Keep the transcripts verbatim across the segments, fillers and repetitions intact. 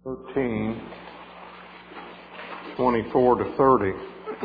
thirteen, twenty-four to thirty.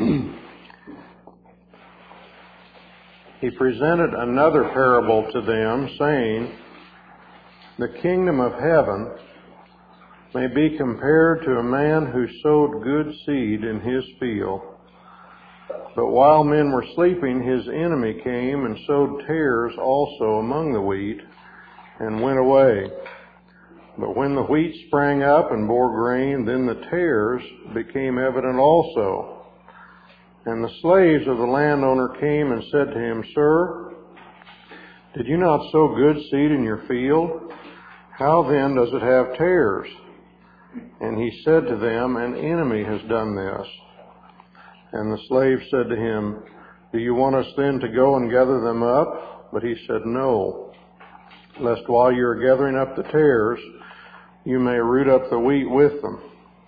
He presented another parable to them, saying, "The kingdom of heaven may be compared to a man who sowed good seed in his field. But while men were sleeping, his enemy came and sowed tares also among the wheat, and went away. But when the wheat sprang up and bore grain, then the tares became evident also. And the slaves of the landowner came and said to him, 'Sir, did you not sow good seed in your field? How then does it have tares?' And he said to them, 'An enemy has done this.' And the slave said to him, 'Do you want us then to go and gather them up?' But he said, 'No, lest while you are gathering up the tares, you may root up the wheat with them.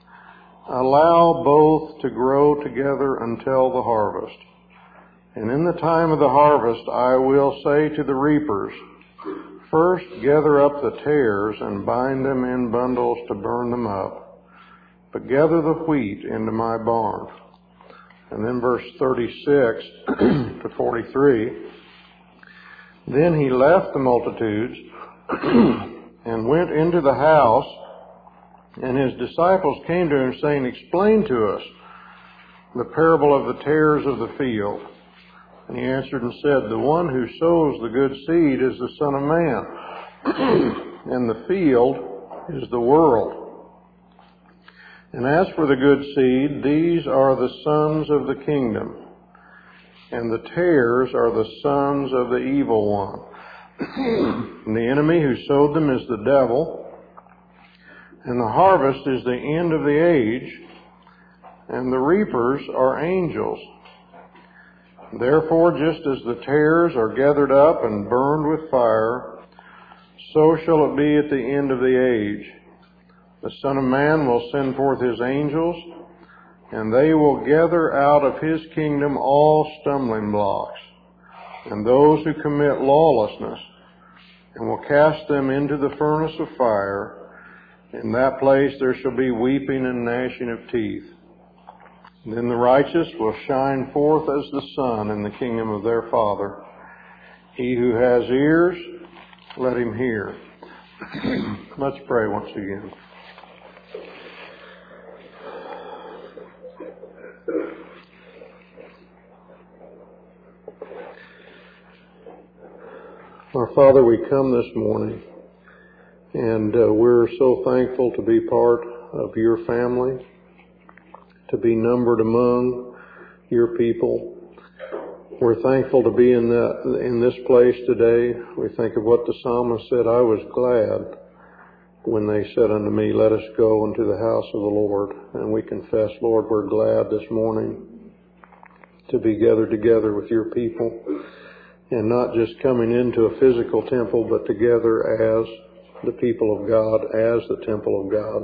Allow both to grow together until the harvest. And in the time of the harvest I will say to the reapers, first gather up the tares and bind them in bundles to burn them up, but gather the wheat into my barn.'" And then verse thirty-six to forty-three, "Then he left the multitudes and went into the house, and his disciples came to him, saying, 'Explain to us the parable of the tares of the field.' And he answered and said, 'The one who sows the good seed is the Son of Man, and the field is the world. And as for the good seed, these are the sons of the kingdom, and the tares are the sons of the evil one. And the enemy who sowed them is the devil, and the harvest is the end of the age, and the reapers are angels. Therefore, just as the tares are gathered up and burned with fire, so shall it be at the end of the age. The Son of Man will send forth his angels, and they will gather out of his kingdom all stumbling blocks, and those who commit lawlessness, and will cast them into the furnace of fire. In that place there shall be weeping and gnashing of teeth. Then the righteous will shine forth as the sun in the kingdom of their Father. He who has ears, let him hear." Let's pray once again. Our Father, we come this morning, and uh, we're so thankful to be part of your family, to be numbered among your people. We're thankful to be in that, in this place today. We think of what the psalmist said, "I was glad when they said unto me, let us go into the house of the Lord." And we confess, Lord, we're glad this morning to be gathered together with your people, and not just coming into a physical temple, but together as the people of God, as the temple of God.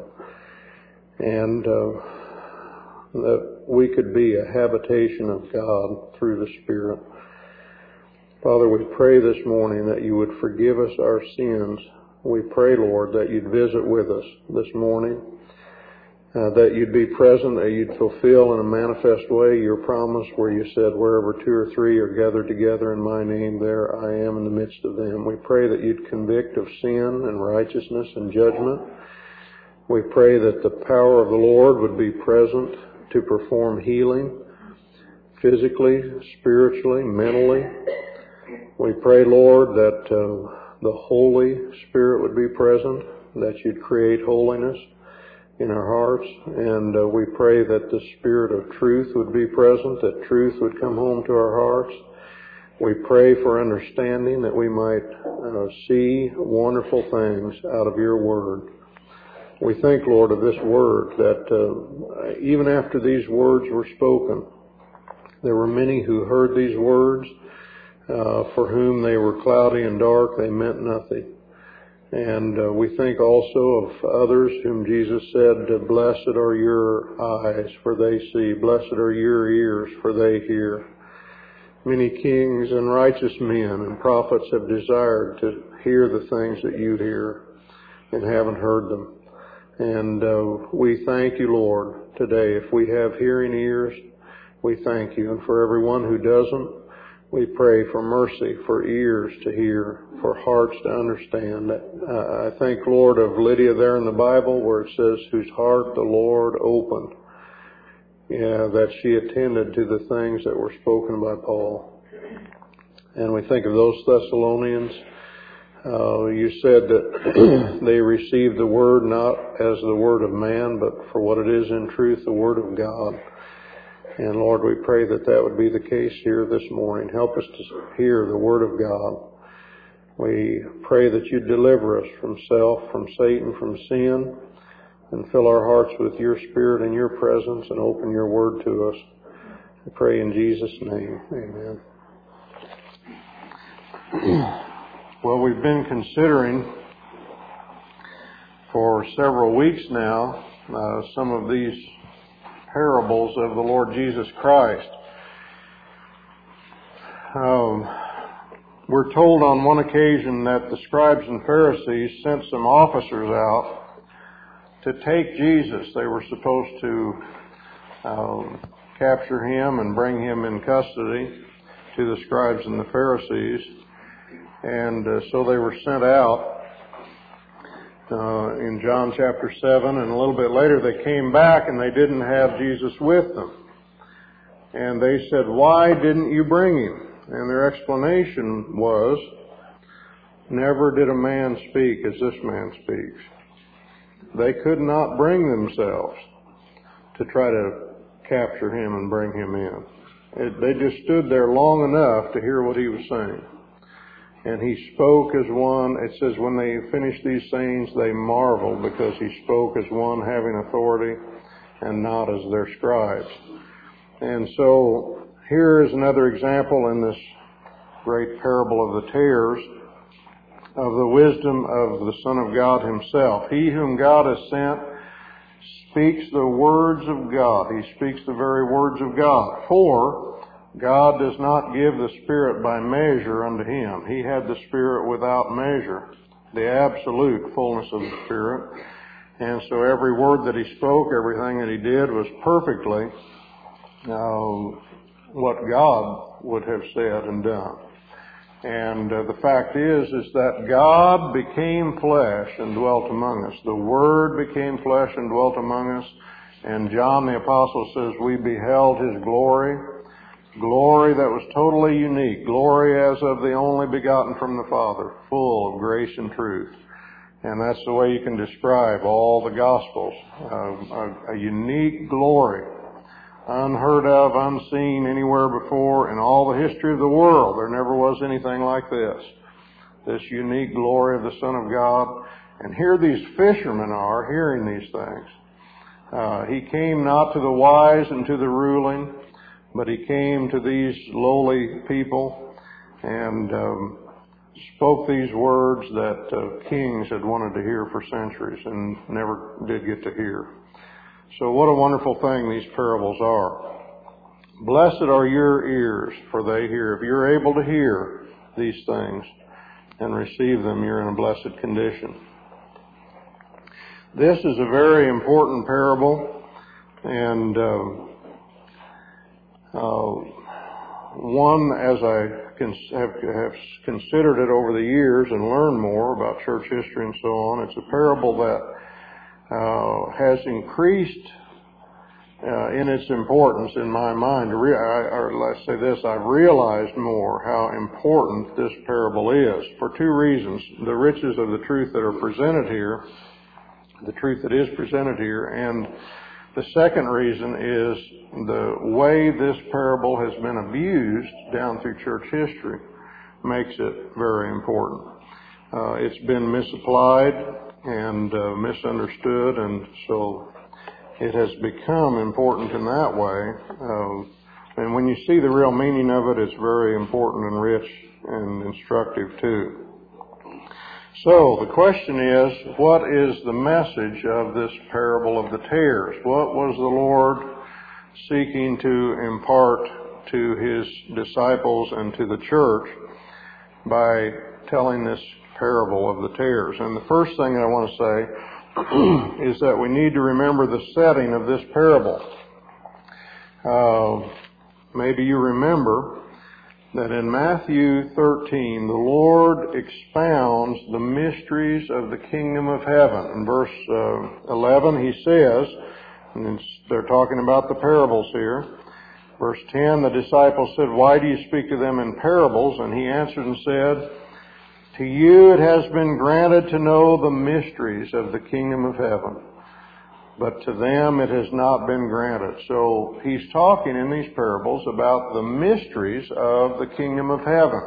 And uh, that we could be a habitation of God through the Spirit. Father, we pray this morning that you would forgive us our sins. We pray, Lord, that you'd visit with us this morning, uh, that you'd be present, that you'd fulfill in a manifest way your promise where you said, "Wherever two or three are gathered together in my name, there I am in the midst of them." We pray that you'd convict of sin and righteousness and judgment. We pray that the power of the Lord would be present to perform healing, physically, spiritually, mentally. We pray, Lord, that uh, the Holy Spirit would be present, that you'd create holiness in our hearts. And uh, we pray that the Spirit of truth would be present, that truth would come home to our hearts. We pray for understanding, that we might uh, see wonderful things out of your word. We think, Lord, of this word, that uh, even after these words were spoken, there were many who heard these words, uh, for whom they were cloudy and dark, they meant nothing. And uh, we think also of others whom Jesus said, "Blessed are your eyes, for they see. Blessed are your ears, for they hear." Many kings and righteous men and prophets have desired to hear the things that you hear and haven't heard them. And uh, we thank you, Lord, today. If we have hearing ears, we thank you. And for everyone who doesn't, we pray for mercy, for ears to hear, for hearts to understand. Uh, I think, Lord, of Lydia there in the Bible where it says, whose heart the Lord opened. Yeah, that she attended to the things that were spoken by Paul. And we think of those Thessalonians. Uh, you said that they received the word not as the word of man, but for what it is in truth, the word of God. And Lord, we pray that that would be the case here this morning. Help us to hear the word of God. We pray that you deliver us from self, from Satan, from sin, and fill our hearts with your Spirit and your presence and open your word to us. I pray in Jesus' name. Amen. Well, we've been considering for several weeks now uh, some of these parables of the Lord Jesus Christ. Um, we're told on one occasion that the scribes and Pharisees sent some officers out to take Jesus. They were supposed to um, capture him and bring him in custody to the scribes and the Pharisees. And uh, so they were sent out uh, in John chapter seven, and a little bit later they came back and they didn't have Jesus with them. And they said, why didn't you bring him? And their explanation was, never did a man speak as this man speaks. They could not bring themselves to try to capture him and bring him in. It, they just stood there long enough to hear what he was saying. And he spoke as one, it says when they finished these sayings, they marveled because he spoke as one having authority and not as their scribes. And so here is another example in this great parable of the tares of the wisdom of the Son of God himself. He whom God has sent speaks the words of God. He speaks the very words of God. For God does not give the Spirit by measure unto him. He had the Spirit without measure, the absolute fullness of the Spirit. And so every word that he spoke, everything that he did was perfectly uh, what God would have said and done. And uh, the fact is, is that God became flesh and dwelt among us. The Word became flesh and dwelt among us. And John the Apostle says, we beheld his glory. Glory that was totally unique. Glory as of the only begotten from the Father, full of grace and truth. And that's the way you can describe all the Gospels. Uh, a, a unique glory, unheard of, unseen anywhere before in all the history of the world. There never was anything like this. This unique glory of the Son of God. And here these fishermen are hearing these things. Uh, he came not to the wise and to the ruling, but he came to these lowly people and um, spoke these words that uh, kings had wanted to hear for centuries and never did get to hear. So what a wonderful thing these parables are. Blessed are your ears, for they hear. If you're able to hear these things and receive them, you're in a blessed condition. This is a very important parable, and um, Uh, one, as I cons- have, have considered it over the years and learned more about church history and so on, it's a parable that uh, has increased uh, in its importance in my mind. Re- I, or let's say this, I've realized more how important this parable is for two reasons. The riches of the truth that are presented here, the truth that is presented here, and the second reason is the way this parable has been abused down through church history makes it very important. Uh, it's been misapplied and uh, misunderstood, and so it has become important in that way. Uh, and when you see the real meaning of it, it's very important and rich and instructive too. So the question is, what is the message of this parable of the tares? What was the Lord seeking to impart to his disciples and to the church by telling this parable of the tares? And the first thing I want to say is that we need to remember the setting of this parable. Uh, maybe you remember that in Matthew thirteen, the Lord expounds the mysteries of the kingdom of heaven. In verse uh, eleven, he says, and it's, they're talking about the parables here. Verse ten, the disciples said, "Why do you speak to them in parables?" And he answered and said, "To you it has been granted to know the mysteries of the kingdom of heaven, but to them it has not been granted." So he's talking in these parables about the mysteries of the kingdom of heaven.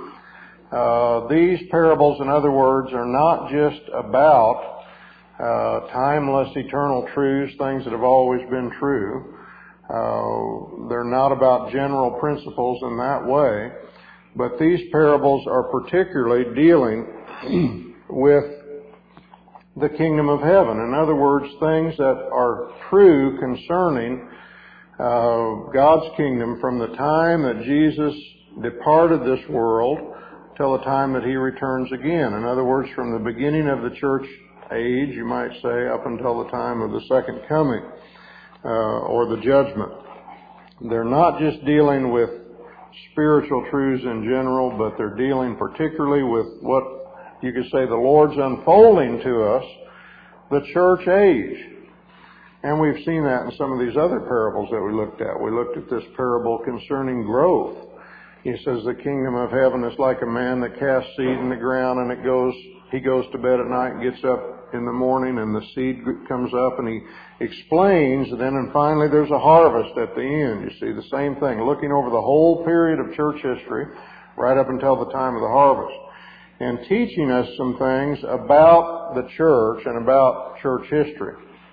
Uh, these parables, in other words, are not just about uh, timeless, eternal truths, things that have always been true. Uh, they're not about general principles in that way. But these parables are particularly dealing with the kingdom of heaven. In other words, things that are true concerning uh, God's kingdom from the time that Jesus departed this world till the time that he returns again. In other words, from the beginning of the church age, you might say, up until the time of the second coming uh, or the judgment. They're not just dealing with spiritual truths in general, but they're dealing particularly with what you could say the Lord's unfolding to us, the church age. And we've seen that in some of these other parables that we looked at. We looked at this parable concerning growth. He says the kingdom of heaven is like a man that casts seed in the ground, and it goes, he goes to bed at night and gets up in the morning, and the seed comes up, and he explains, and then and finally there's a harvest at the end. You see, the same thing, looking over the whole period of church history, right up until the time of the harvest, and teaching us some things about the church and about church history,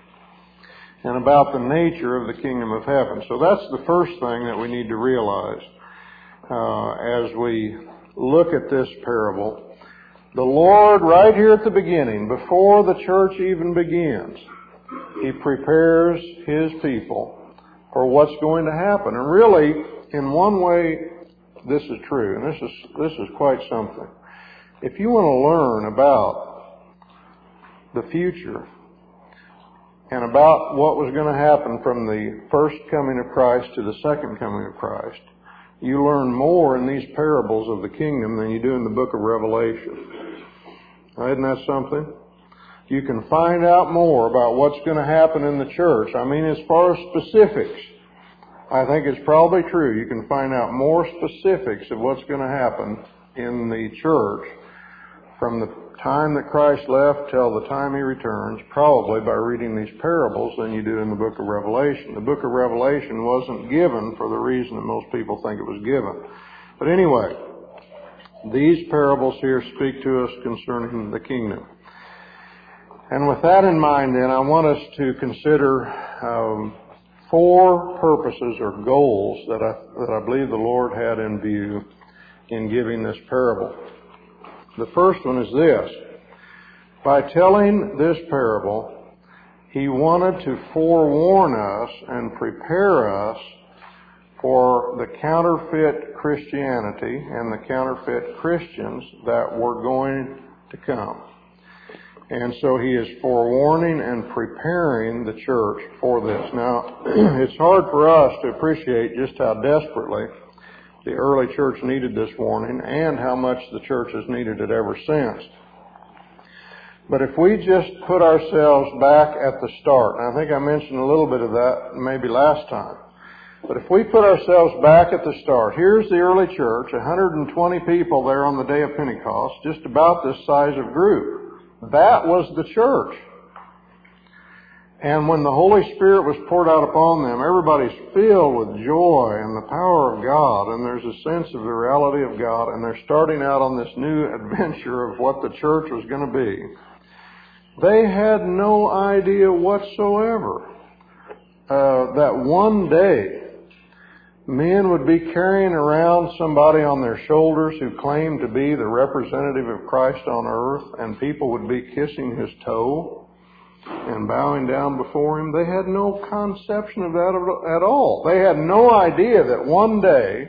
and about the nature of the kingdom of heaven. So that's the first thing that we need to realize uh, as we look at this parable. The Lord, right here at the beginning, before the church even begins, he prepares his people for what's going to happen. And really, in one way, this is true, and this is this is quite something. If you want to learn about the future and about what was going to happen from the first coming of Christ to the second coming of Christ, you learn more in these parables of the kingdom than you do in the book of Revelation. Isn't that something? You can find out more about what's going to happen in the church. I mean, as far as specifics, I think it's probably true. You can find out more specifics of what's going to happen in the church from the time that Christ left till the time he returns, probably by reading these parables, than you do in the book of Revelation. The book of Revelation wasn't given for the reason that most people think it was given. But anyway, these parables here speak to us concerning the kingdom. And with that in mind, then, I want us to consider um, four purposes or goals that I, that I believe the Lord had in view in giving this parable. The first one is this. By telling this parable, he wanted to forewarn us and prepare us for the counterfeit Christianity and the counterfeit Christians that were going to come. And so he is forewarning and preparing the church for this. Now, it's hard for us to appreciate just how desperately the early church needed this warning and how much the church has needed it ever since. But if we just put ourselves back at the start, and I think I mentioned a little bit of that maybe last time, but if we put ourselves back at the start, here's the early church, one hundred twenty people there on the day of Pentecost, just about this size of group. That was the church. And when the Holy Spirit was poured out upon them, everybody's filled with joy and the power of God, and there's a sense of the reality of God, and they're starting out on this new adventure of what the church was going to be. They had no idea whatsoever uh, that one day men would be carrying around somebody on their shoulders who claimed to be the representative of Christ on earth, and people would be kissing his toe and bowing down before him. They had no conception of that at all. They had no idea that one day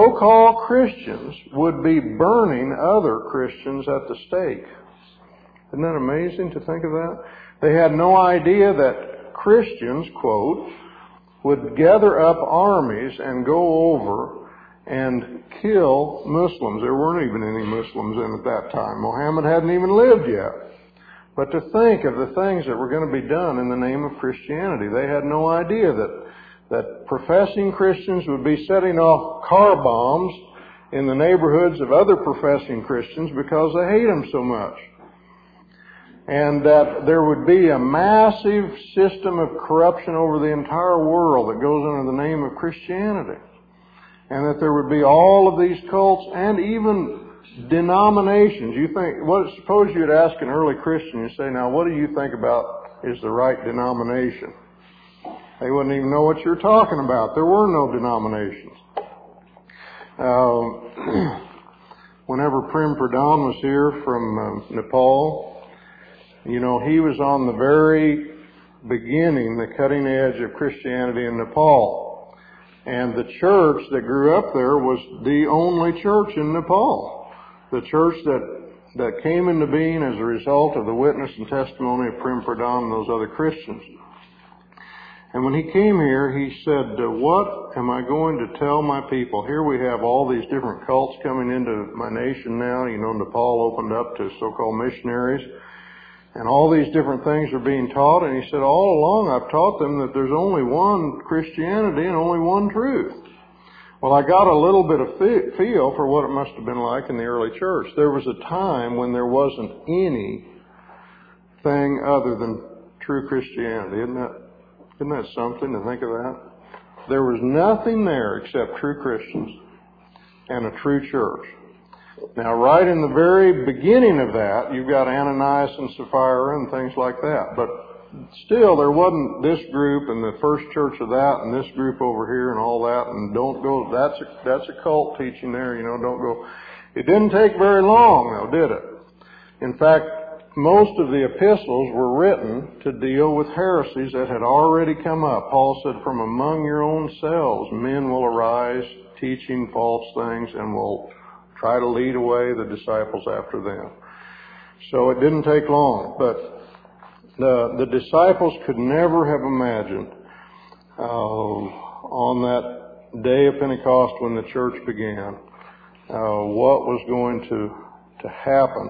so-called Christians would be burning other Christians at the stake. Isn't that amazing to think of that? They had no idea that Christians, quote, would gather up armies and go over and kill Muslims. There weren't even any Muslims in at that time. Muhammad hadn't even lived yet. But to think of the things that were going to be done in the name of Christianity, they had no idea that, that professing Christians would be setting off car bombs in the neighborhoods of other professing Christians because they hate them so much. And that there would be a massive system of corruption over the entire world that goes under the name of Christianity. And that there would be all of these cults and even denominations. You think, what, suppose you would ask an early Christian, you say, now what do you think about is the right denomination? They wouldn't even know what you're talking about. There were no denominations. Uh, whenever Prem Pradhan was here from uh, Nepal, you know, he was on the very beginning, the cutting edge of Christianity in Nepal. And the church that grew up there was the only church in Nepal. The church that, that came into being as a result of the witness and testimony of Prem Pradhan and those other Christians. And when he came here, he said, what am I going to tell my people? Here we have all these different cults coming into my nation now. You know, Nepal opened up to so-called missionaries. And all these different things are being taught. And he said, all along I've taught them that there's only one Christianity and only one truth. Well, I got a little bit of feel for what it must have been like in the early church. There was a time when there wasn't anything other than true Christianity. Isn't that, isn't that something to think of that? There was nothing there except true Christians and a true church. Now, right in the very beginning of that, you've got Ananias and Sapphira and things like that. But still, there wasn't this group and the first church of that and this group over here and all that. And don't go, that's a, that's a cult teaching there, you know, don't go. It didn't take very long, though, did it? In fact, most of the epistles were written to deal with heresies that had already come up. Paul said, from among your own selves, men will arise teaching false things and will try to lead away the disciples after them. So it didn't take long, but the, the disciples could never have imagined uh, on that day of Pentecost when the church began uh, what was going to, to happen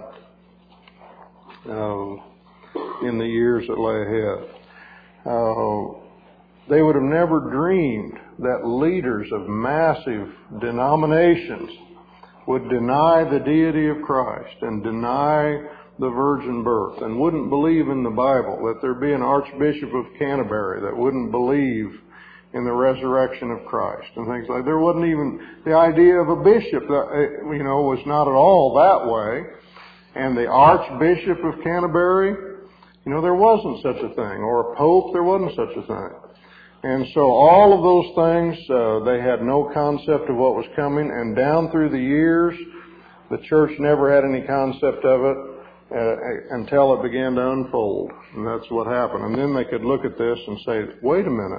uh, in the years that lay ahead. Uh, they would have never dreamed that leaders of massive denominations would deny the deity of Christ and deny the virgin birth and wouldn't believe in the Bible, that there'd be an Archbishop of Canterbury that wouldn't believe in the resurrection of Christ and things like that. There wasn't even the idea of a bishop that, you know, was not at all that way. And the Archbishop of Canterbury, you know, there wasn't such a thing. Or a pope, there wasn't such a thing. And so all of those things, uh, they had no concept of what was coming. And down through the years, the church never had any concept of it uh, until it began to unfold. And that's what happened. And then they could look at this and say, wait a minute.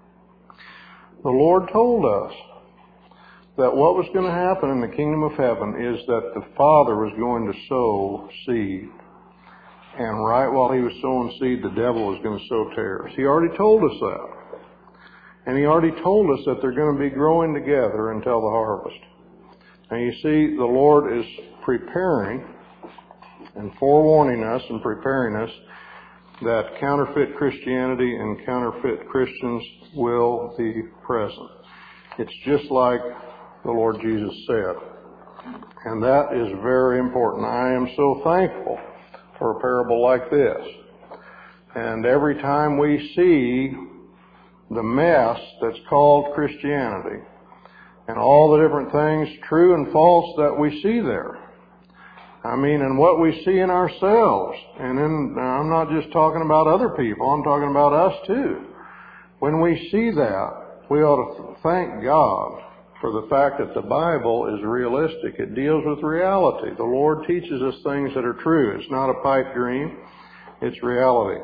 The Lord told us that what was going to happen in the kingdom of heaven is that the Father was going to sow seed. And right while he was sowing seed, the devil was going to sow tares. He already told us that. And he already told us that they're going to be growing together until the harvest. And you see, the Lord is preparing and forewarning us and preparing us that counterfeit Christianity and counterfeit Christians will be present. It's just like the Lord Jesus said. And that is very important. I am so thankful for a parable like this. And every time we see the mess that's called Christianity and all the different things, true and false, that we see there. I mean, and what we see in ourselves. And in, I'm not just talking about other people, I'm talking about us too. When we see that, we ought to thank God for the fact that the Bible is realistic. It deals with reality. The Lord teaches us things that are true. It's not a pipe dream. It's reality.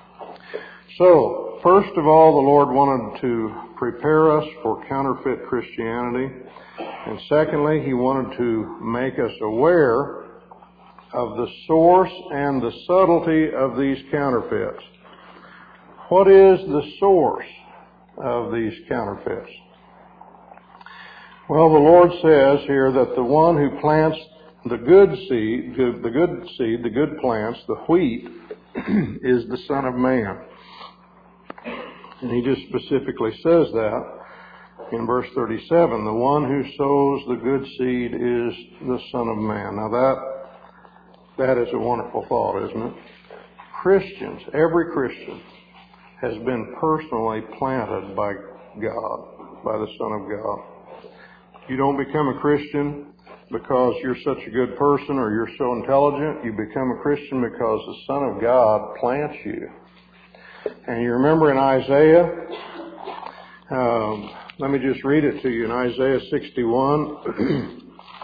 So, first of all, the Lord wanted to prepare us for counterfeit Christianity. And secondly, He wanted to make us aware of the source and the subtlety of these counterfeits. What is the source of these counterfeits? Well, the Lord says here that the one who plants the good seed, the good seed, the good plants, the wheat, is the Son of Man. And he just specifically says that in verse thirty-seven. The one who sows the good seed is the Son of Man. Now that, that is a wonderful thought, isn't it? Christians, every Christian, has been personally planted by God, by the Son of God. You don't become a Christian because you're such a good person or you're so intelligent. You become a Christian because the Son of God plants you. And you remember in Isaiah, um, let me just read it to you in Isaiah sixty-one.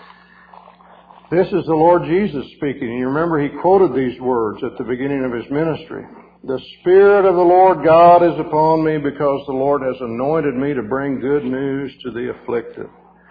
This is the Lord Jesus speaking. And you remember he quoted these words at the beginning of his ministry. The Spirit of the Lord God is upon me because the Lord has anointed me to bring good news to the afflicted.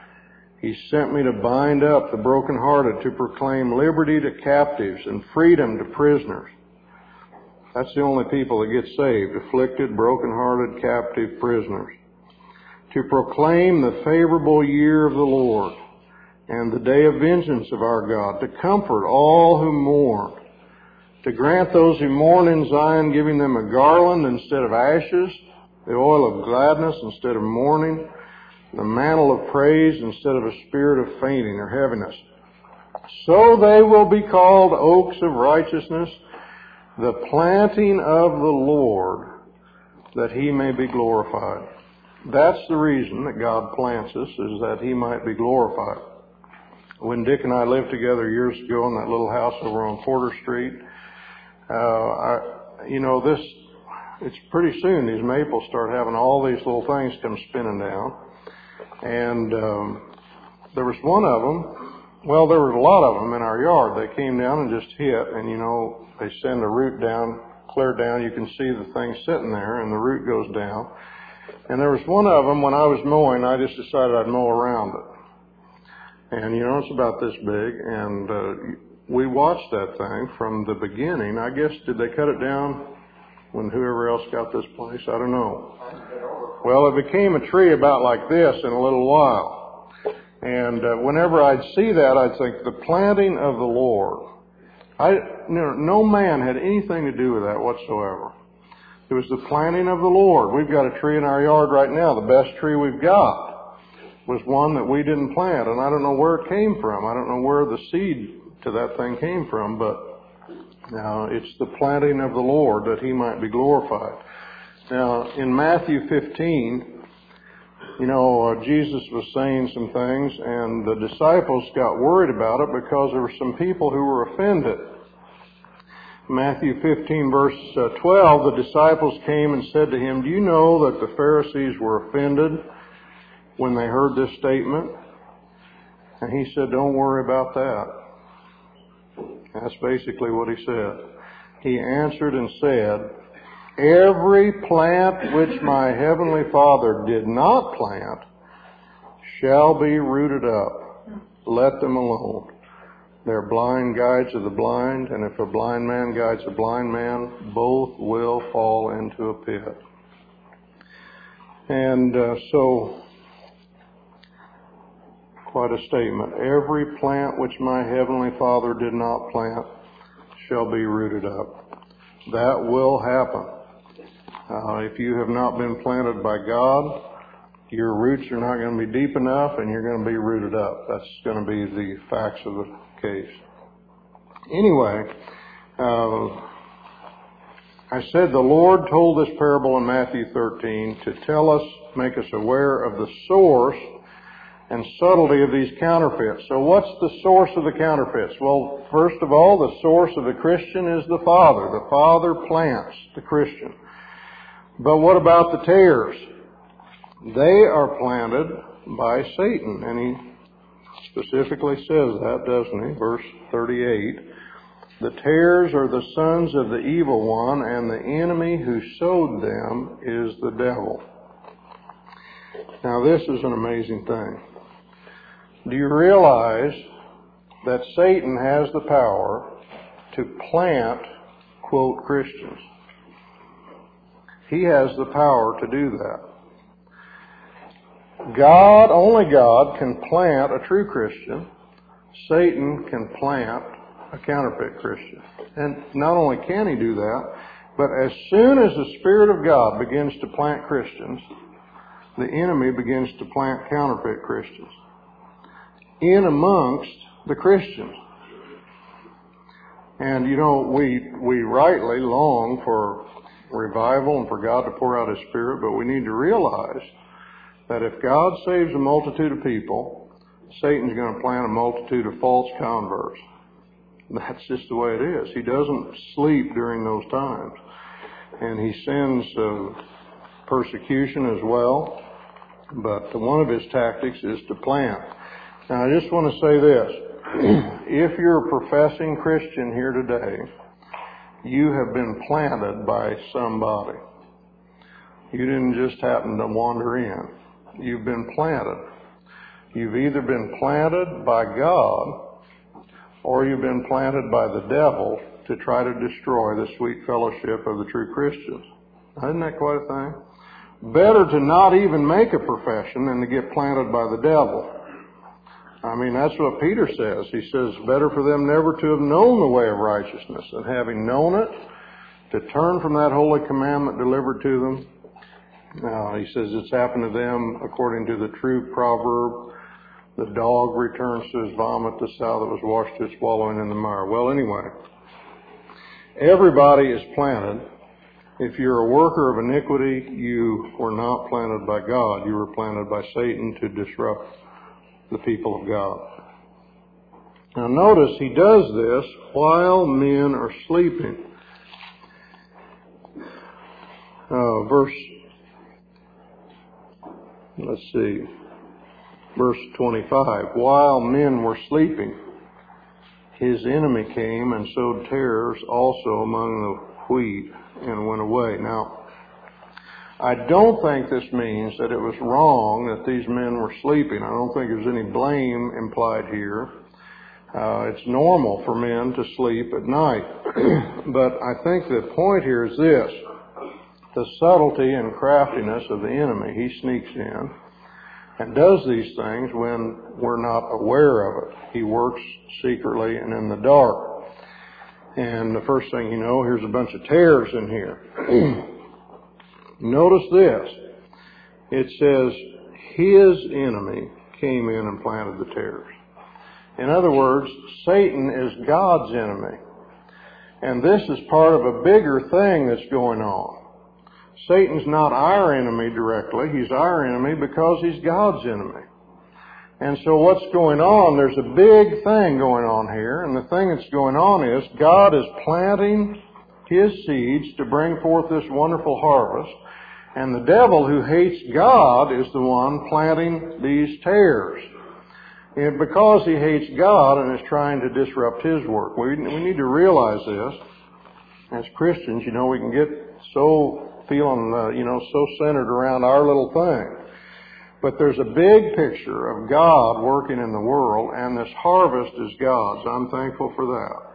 He sent me to bind up the brokenhearted, to proclaim liberty to captives and freedom to prisoners. That's the only people that get saved, afflicted, brokenhearted, captive, prisoners. To proclaim the favorable year of the Lord and the day of vengeance of our God, to comfort all who mourn, to grant those who mourn in Zion, giving them a garland instead of ashes, the oil of gladness instead of mourning, the mantle of praise instead of a spirit of fainting or heaviness. So they will be called oaks of righteousness, the planting of the Lord, that he may be glorified. That's the reason that God plants us, is that he might be glorified. When Dick and I lived together years ago in that little house over on Porter Street, uh, I, you know, this, it's pretty soon these maples start having all these little things come spinning down. And um, there was one of them, well, there were a lot of them in our yard. They came down and just hit, and, you know, they send a root down, clear down. You can see the thing sitting there, and the root goes down. And there was one of them, when I was mowing, I just decided I'd mow around it. And, you know, it's about this big, and uh, we watched that thing from the beginning. I guess, did they cut it down when whoever else got this place? I don't know. Well, it became a tree about like this in a little while. And uh, whenever I'd see that, I'd think, the planting of the Lord. I, you know, no man had anything to do with that whatsoever. It was the planting of the Lord. We've got a tree in our yard right now. The best tree we've got was one that we didn't plant. And I don't know where it came from. I don't know where the seed to that thing came from. But now it's the planting of the Lord that he might be glorified. Now, in Matthew fifteen, you know, uh, Jesus was saying some things, and the disciples got worried about it because there were some people who were offended. Matthew fifteen, verse uh, twelve, the disciples came and said to him, "Do you know that the Pharisees were offended when they heard this statement?" And he said, "Don't worry about that." That's basically what he said. He answered and said, "Every plant which my heavenly Father did not plant shall be rooted up. Let them alone. They're blind guides of the blind, and if a blind man guides a blind man, both will fall into a pit." And uh, so, quite a statement. Every plant which my heavenly Father did not plant shall be rooted up. That will happen. Uh, if you have not been planted by God, your roots are not going to be deep enough, and you're going to be rooted up. That's going to be the facts of the case. Anyway, uh, I said the Lord told this parable in Matthew thirteen to tell us, make us aware of the source and subtlety of these counterfeits. So what's the source of the counterfeits? Well, first of all, the source of the Christian is the Father. The Father plants the Christian. But what about the tares? They are planted by Satan. And he specifically says that, doesn't he? Verse thirty-eight. The tares are the sons of the evil one, and the enemy who sowed them is the devil. Now this is an amazing thing. Do you realize that Satan has the power to plant, quote, Christians. He has the power to do that. God, only God, can plant a true Christian. Satan can plant a counterfeit Christian. And not only can he do that, but as soon as the Spirit of God begins to plant Christians, the enemy begins to plant counterfeit Christians in amongst the Christians. And you know, we we rightly long for revival and for God to pour out His Spirit, but we need to realize that if God saves a multitude of people, Satan's going to plant a multitude of false converts. That's just the way it is. He doesn't sleep during those times. And he sends uh, persecution as well. But one of his tactics is to plant. Now, I just want to say this. If you're a professing Christian here today, you have been planted by somebody. You didn't just happen to wander in. You've been planted. You've either been planted by God or you've been planted by the devil to try to destroy the sweet fellowship of the true Christians. Isn't that quite a thing? Better to not even make a profession than to get planted by the devil. I mean, that's what Peter says. He says, better for them never to have known the way of righteousness, and having known it, to turn from that holy commandment delivered to them. Now, he says it's happened to them according to the true proverb, the dog returns to his vomit, the sow that was washed to its wallowing in the mire. Well, anyway, everybody is planted. If you're a worker of iniquity, you were not planted by God. You were planted by Satan to disrupt the people of God. Now notice he does this while men are sleeping. Uh, verse, let's see, verse twenty-five. While men were sleeping, his enemy came and sowed tares also among the wheat and went away. Now, I don't think this means that it was wrong that these men were sleeping. I don't think there's any blame implied here. Uh, it's normal for men to sleep at night. But I think the point here is this. The subtlety and craftiness of the enemy. He sneaks in and does these things when we're not aware of it. He works secretly and in the dark. And the first thing you know, here's a bunch of tares in here. Notice this. It says, his enemy came in and planted the tares. In other words, Satan is God's enemy. And this is part of a bigger thing that's going on. Satan's not our enemy directly. He's our enemy because he's God's enemy. And so what's going on, there's a big thing going on here. And the thing that's going on is God is planting his seeds to bring forth this wonderful harvest. And the devil, who hates God, is the one planting these tares. And because he hates God and is trying to disrupt his work. We, we need to realize this. As Christians, you know, we can get so feeling, uh, you know, so centered around our little thing. But there's a big picture of God working in the world, and this harvest is God's. I'm thankful for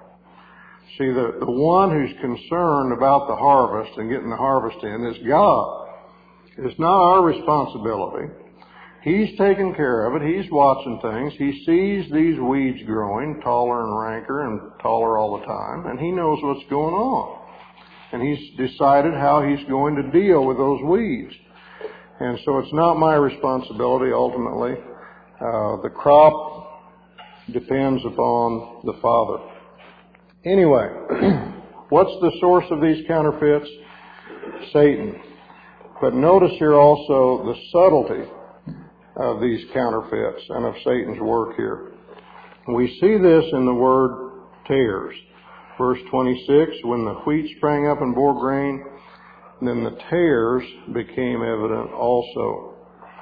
that. See, the, the one who's concerned about the harvest and getting the harvest in is God. It's not our responsibility. He's taking care of it. He's watching things. He sees these weeds growing taller and ranker and taller all the time, and he knows what's going on. And he's decided how he's going to deal with those weeds. And so it's not my responsibility ultimately. Uh, the crop depends upon the Father. Anyway, what's the source of these counterfeits? Satan. But notice here also the subtlety of these counterfeits and of Satan's work here. We see this in the word tares. Verse twenty-six, when the wheat sprang up and bore grain, then the tares became evident also.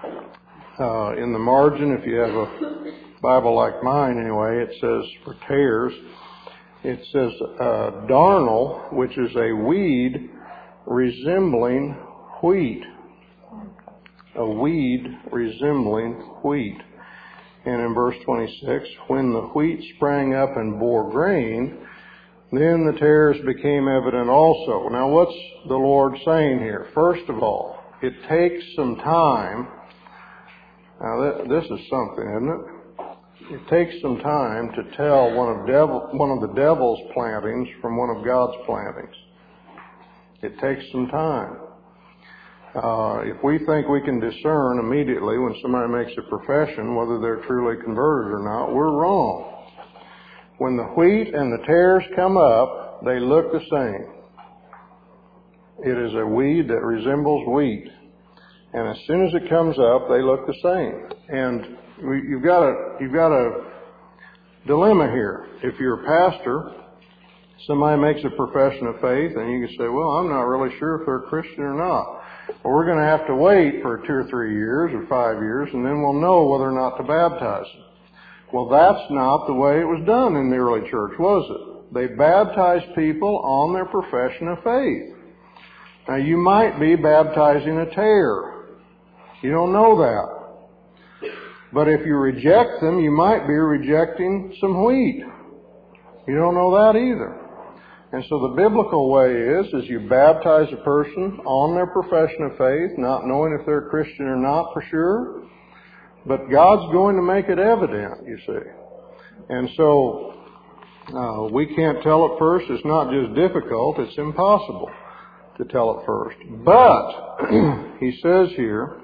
Uh, in the margin, if you have a Bible like mine anyway, it says for tares, it says uh, darnel, which is a weed resembling wheat. A weed resembling wheat. And in verse twenty-six, when the wheat sprang up and bore grain, then the tares became evident also. Now what's the Lord saying here? First of all, it takes some time. Now this is something, isn't it? It takes some time to tell one of, devil, one of the devil's plantings from one of God's plantings. It takes some time. Uh, if we think we can discern immediately when somebody makes a profession whether they're truly converted or not, we're wrong. When the wheat and the tares come up, they look the same. It is a weed that resembles wheat. And as soon as it comes up, they look the same. And we, you've got a, you've got a dilemma here. If you're a pastor, somebody makes a profession of faith, and you can say, well, I'm not really sure if they're a Christian or not. Well, we're going to have to wait for two or three years or five years, and then we'll know whether or not to baptize them. Well, that's not the way it was done in the early church, was it? They baptized people on their profession of faith. Now, you might be baptizing a tare. You don't know that. But if you reject them, you might be rejecting some wheat. You don't know that either. And so the biblical way is, is you baptize a person on their profession of faith, not knowing if they're a Christian or not for sure. But God's going to make it evident, you see. And so uh, we can't tell at first. It's not just difficult, it's impossible to tell at first. But, he says here,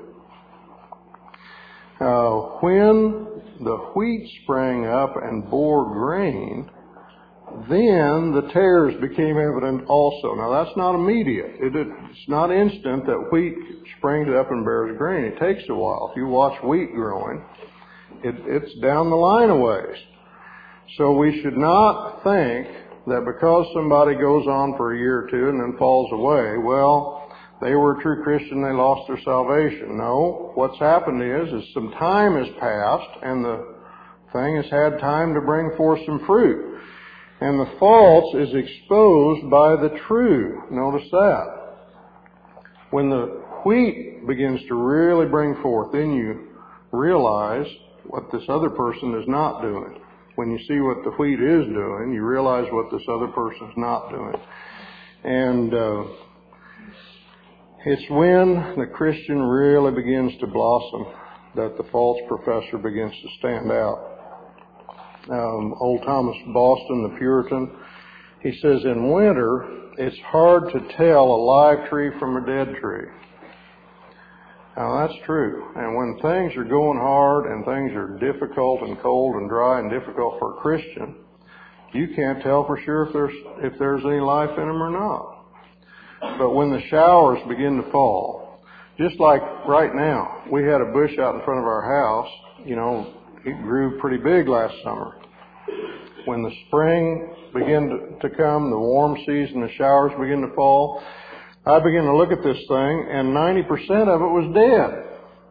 Uh, when the wheat sprang up and bore grain, then the tares became evident also. Now that's not immediate. It, it's not instant that wheat springs up and bears grain. It takes a while. If you watch wheat growing, it, it's down the line a ways. So we should not think that because somebody goes on for a year or two and then falls away, well, they were a true Christian, they lost their salvation. No, what's happened is, is some time has passed and the thing has had time to bring forth some fruit. And the false is exposed by the true. Notice that. When the wheat begins to really bring forth, then you realize what this other person is not doing. When you see what the wheat is doing, you realize what this other person is not doing. And uh, it's when the Christian really begins to blossom that the false professor begins to stand out. Um, old Thomas Boston, the Puritan, he says, in winter, it's hard to tell a live tree from a dead tree. Now, that's true. And when things are going hard and things are difficult and cold and dry and difficult for a Christian, you can't tell for sure if there's, if there's any life in them or not. But when the showers begin to fall, just like right now, we had a bush out in front of our house, you know, it grew pretty big last summer. When the spring began to, to come, the warm season, the showers begin to fall, I began to look at this thing, and ninety percent of it was dead.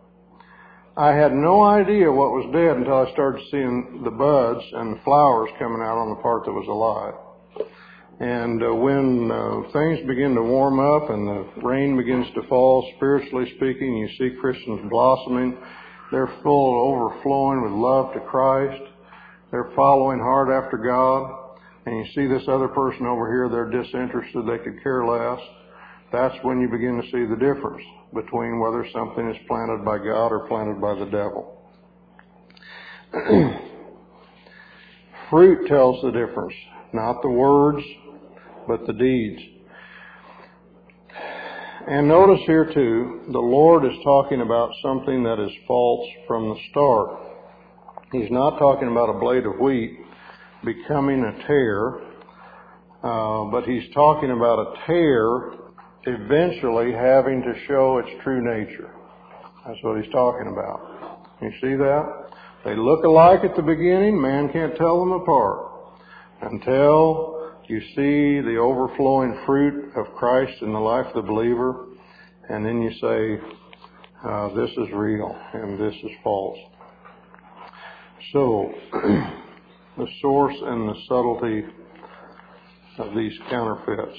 I had no idea what was dead until I started seeing the buds and the flowers coming out on the part that was alive. And uh, when uh, things begin to warm up and the rain begins to fall, spiritually speaking, you see Christians blossoming. They're full, overflowing with love to Christ. They're following hard after God. And you see this other person over here, they're disinterested, they could care less. That's when you begin to see the difference between whether something is planted by God or planted by the devil. Fruit tells the difference, not the words, but the deeds. And notice here too, the Lord is talking about something that is false from the start. He's not talking about a blade of wheat becoming a tare, uh, but he's talking about a tare eventually having to show its true nature. That's what he's talking about. You see that? They look alike at the beginning. Man can't tell them apart until you see the overflowing fruit of Christ in the life of the believer, and then you say, uh, this is real and this is false. So, the source and the subtlety of these counterfeits.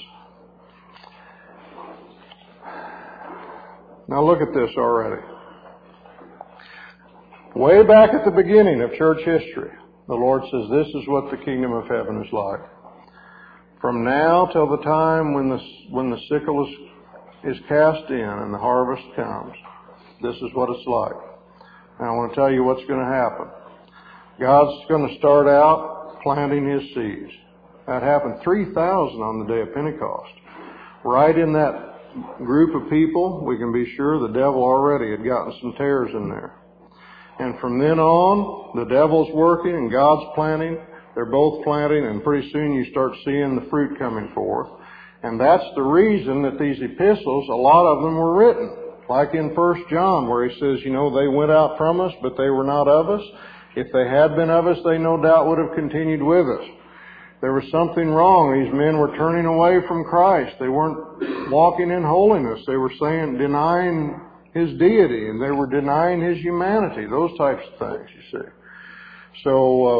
Now look at this already. Way back at the beginning of church history, the Lord says this is what the kingdom of heaven is like. From now till the time when the, when the sickle is, is cast in and the harvest comes, this is what it's like. Now I want to tell you what's going to happen. God's going to start out planting His seeds. That happened three thousand on the day of Pentecost. Right in that group of people, we can be sure the devil already had gotten some tares in there. And from then on, the devil's working and God's planting. They're both planting, and pretty soon you start seeing the fruit coming forth. And that's the reason that these epistles, a lot of them were written. Like in First John, where he says, you know, they went out from us, but they were not of us. If they had been of us, they no doubt would have continued with us. There was something wrong. These men were turning away from Christ. They weren't walking in holiness. They were saying, denying His deity, and they were denying His humanity. Those types of things, you see. So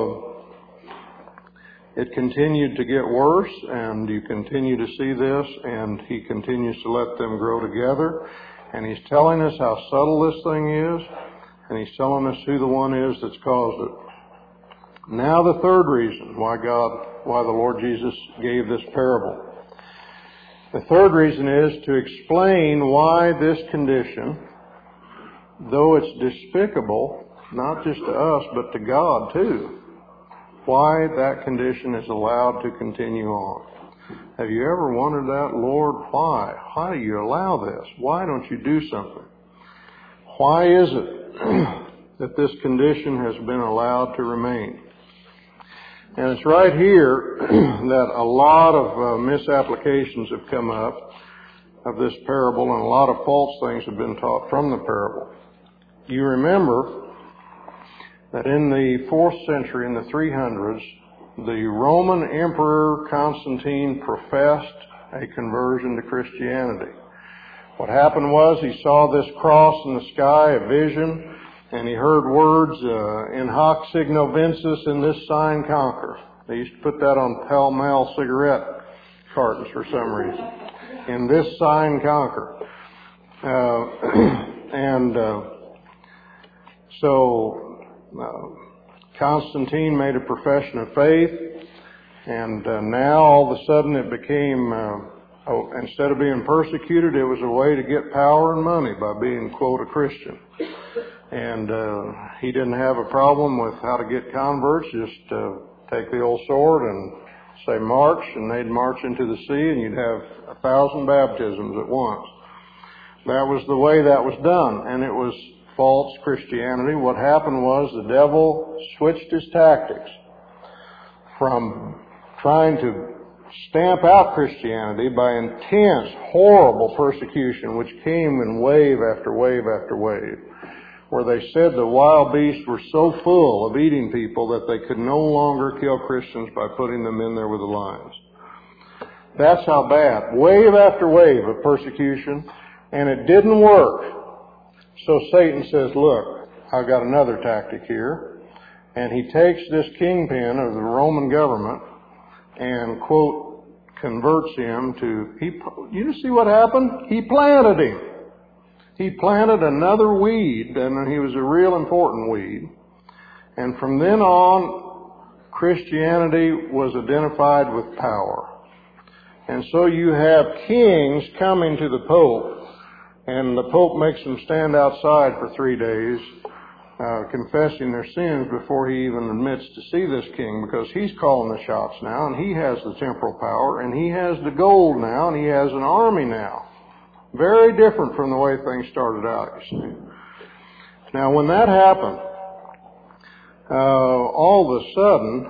uh, it continued to get worse, and you continue to see this, and He continues to let them grow together. And He's telling us how subtle this thing is, and He's telling us who the one is that's caused it. Now the third reason why God, why the Lord Jesus gave this parable. The third reason is to explain why this condition, though it's despicable, not just to us, but to God too, why that condition is allowed to continue on. Have you ever wondered that, Lord, why? Why do you allow this? Why don't you do something? Why is it that this condition has been allowed to remain? And it's right here that a lot of uh, misapplications have come up of this parable, and a lot of false things have been taught from the parable. You remember that in the fourth century, in the three hundreds, the Roman Emperor Constantine professed a conversion to Christianity. What happened was he saw this cross in the sky, a vision, and he heard words, uh, in hoc signo vinces, in this sign conquer. They used to put that on Pall Mall cigarette cartons for some reason. In this sign conquer. Uh, and uh, so uh, Constantine made a profession of faith, and uh, now all of a sudden it became, uh, oh, instead of being persecuted, it was a way to get power and money by being, quote, a Christian. And uh, he didn't have a problem with how to get converts. Just uh, take the old sword and say march, and they'd march into the sea, and you'd have a thousand baptisms at once. That was the way that was done, and it was false Christianity. What happened was the devil switched his tactics from trying to stamp out Christianity by intense, horrible persecution, which came in wave after wave after wave, where they said the wild beasts were so full of eating people that they could no longer kill Christians by putting them in there with the lions. That's how bad. Wave after wave of persecution, and it didn't work. So Satan says, look, I've got another tactic here. And he takes this kingpin of the Roman government and, quote, converts him to, he, you see what happened? He planted him. He planted another weed, and he was a real important weed. And from then on, Christianity was identified with power. And so you have kings coming to the Pope, and the Pope makes them stand outside for three days, uh, confessing their sins before he even admits to see this king, because he's calling the shots now, and he has the temporal power, and he has the gold now, and he has an army now. Very different from the way things started out, you see. Now, when that happened, uh, all of a sudden,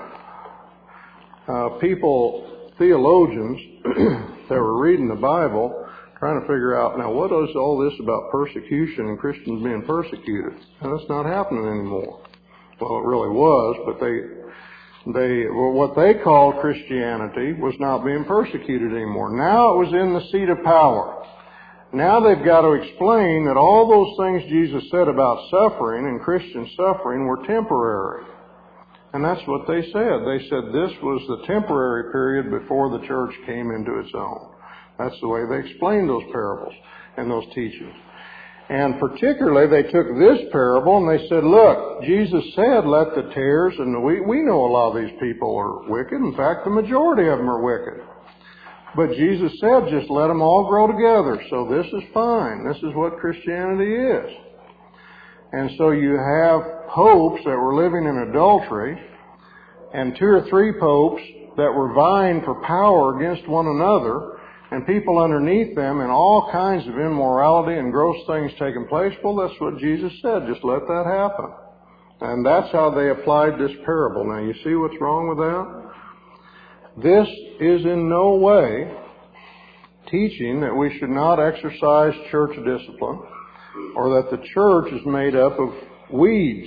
uh, people, theologians that were reading the Bible, trying to figure out, now, what is all this about persecution and Christians being persecuted? Now, that's not happening anymore. Well, it really was, but they, they, well, what they called Christianity was not being persecuted anymore. Now it was in the seat of power. Now they've got to explain that all those things Jesus said about suffering and Christian suffering were temporary. And that's what they said. They said this was the temporary period before the church came into its own. That's the way they explained those parables and those teachings. And particularly, they took this parable and they said, look, Jesus said, let the tares, and we, we know a lot of these people are wicked. In fact, the majority of them are wicked. But Jesus said, just let them all grow together. So this is fine. This is what Christianity is. And so you have popes that were living in adultery, and two or three popes that were vying for power against one another, and people underneath them, and all kinds of immorality and gross things taking place. Well, that's what Jesus said. Just let that happen. And that's how they applied this parable. Now, you see what's wrong with that? This is in no way teaching that we should not exercise church discipline, or that the church is made up of weeds.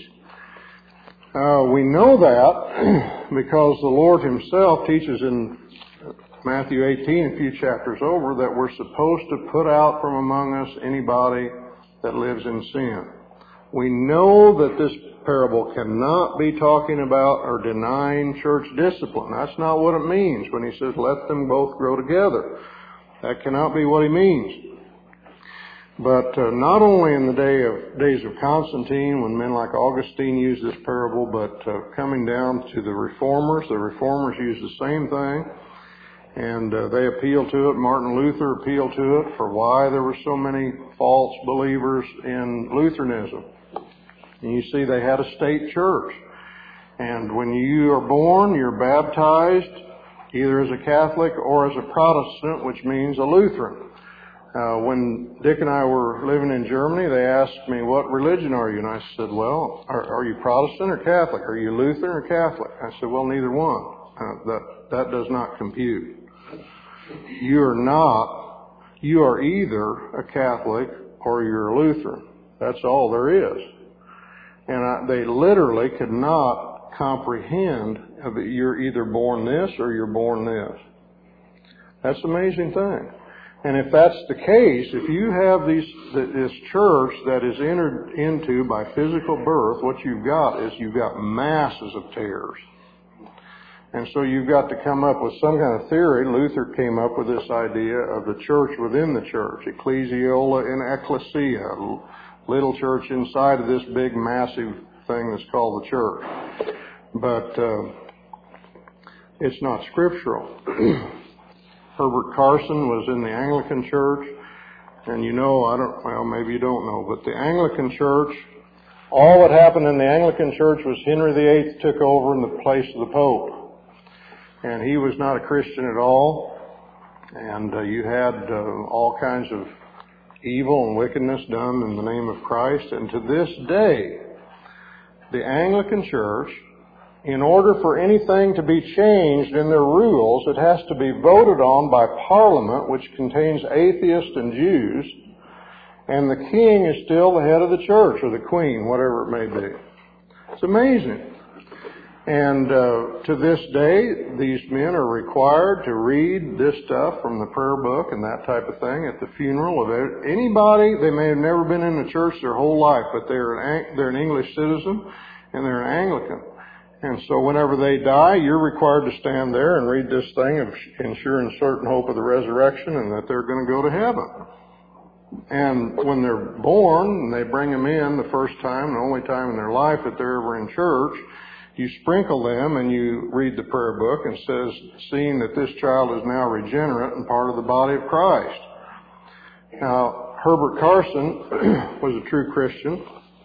Uh, we know that because the Lord Himself teaches in Matthew eighteen, a few chapters over, that we're supposed to put out from among us anybody that lives in sin. We know that this parable cannot be talking about or denying church discipline. That's not what it means when He says, let them both grow together. That cannot be what He means. But uh, not only in the day of days of Constantine, when men like Augustine used this parable, but uh, coming down to the Reformers, the Reformers used the same thing. And uh, they appealed to it. Martin Luther appealed to it for why there were so many false believers in Lutheranism. And you see, they had a state church. And when you are born, you're baptized either as a Catholic or as a Protestant, which means a Lutheran. Uh, when Dick and I were living in Germany, they asked me, what religion are you? And I said, well, are, are you Protestant or Catholic? Are you Lutheran or Catholic? I said, well, neither one. Uh, that, that does not compute. You are not, you are either a Catholic or you're a Lutheran. That's all there is. And I, they literally could not comprehend that you're either born this or you're born this. That's an amazing thing. And if that's the case, if you have these, this church that is entered into by physical birth, what you've got is you've got masses of tares. And so you've got to come up with some kind of theory. Luther came up with this idea of the church within the church, ecclesiola in ecclesia, little church inside of this big, massive thing that's called the church. But uh, it's not scriptural. Herbert Carson was in the Anglican Church, and you know, I don't, well, maybe you don't know, but the Anglican Church, all that happened in the Anglican Church was Henry the Eighth took over in the place of the Pope. And he was not a Christian at all. And uh, you had uh, all kinds of evil and wickedness done in the name of Christ. And to this day, the Anglican Church, in order for anything to be changed in their rules, it has to be voted on by Parliament, which contains atheists and Jews. And the king is still the head of the church, or the queen, whatever it may be. It's amazing. And uh, to this day, these men are required to read this stuff from the prayer book and that type of thing at the funeral of anybody. They may have never been in the church their whole life, but they're an, they're an English citizen and they're an Anglican. And so whenever they die, you're required to stand there and read this thing of ensuring certain hope of the resurrection and that they're going to go to heaven. And when they're born and they bring them in the first time, the only time in their life that they're ever in church, you sprinkle them and you read the prayer book and says, seeing that this child is now regenerate and part of the body of Christ. Now, Herbert Carson was a true Christian,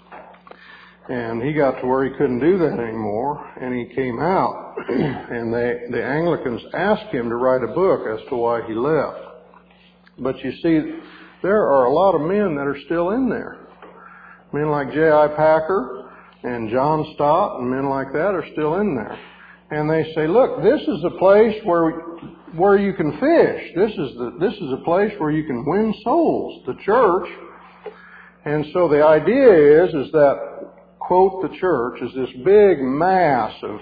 and he got to where he couldn't do that anymore, and he came out, and they, the Anglicans asked him to write a book as to why he left. But you see, there are a lot of men that are still in there. Men like J I Packer and John Stott and men like that are still in there. And they say, look, this is a place where where you can fish. This is the this is a place where you can win souls, the church. And so the idea is, is that, quote, the church is this big mass of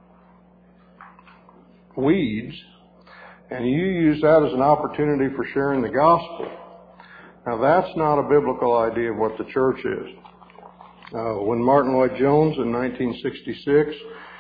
weeds, and you use that as an opportunity for sharing the gospel. Now, that's not a biblical idea of what the church is. Uh, when Martin Lloyd-Jones in nineteen sixty-six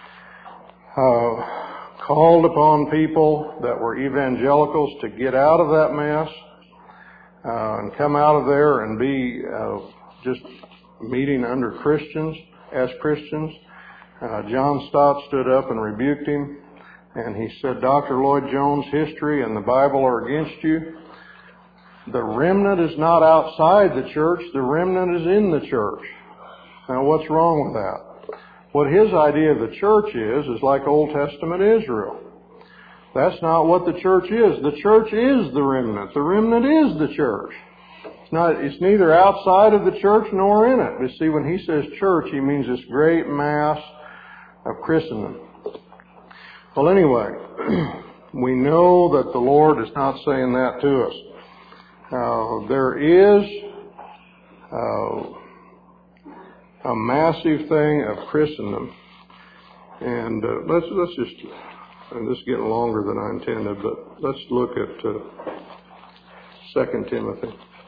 uh, called upon people that were evangelicals to get out of that mess, uh, and come out of there and be uh, just meeting under Christians, as Christians. Uh, John Stott stood up and rebuked him, and he said, Doctor Lloyd Jones, history and the Bible are against you. The remnant is not outside the church, the remnant is in the church. Now what's wrong with that? What his idea of the church is, is like Old Testament Israel. That's not what the church is. The church is the remnant. The remnant is the church. It's not, it's neither outside of the church nor in it. But see, when he says church, he means this great mass of Christendom. Well, anyway, we know that the Lord is not saying that to us. Uh, there is uh, a massive thing of Christendom, and uh, let's let's just, and this is getting longer than I intended, but let's look at uh, Second Timothy.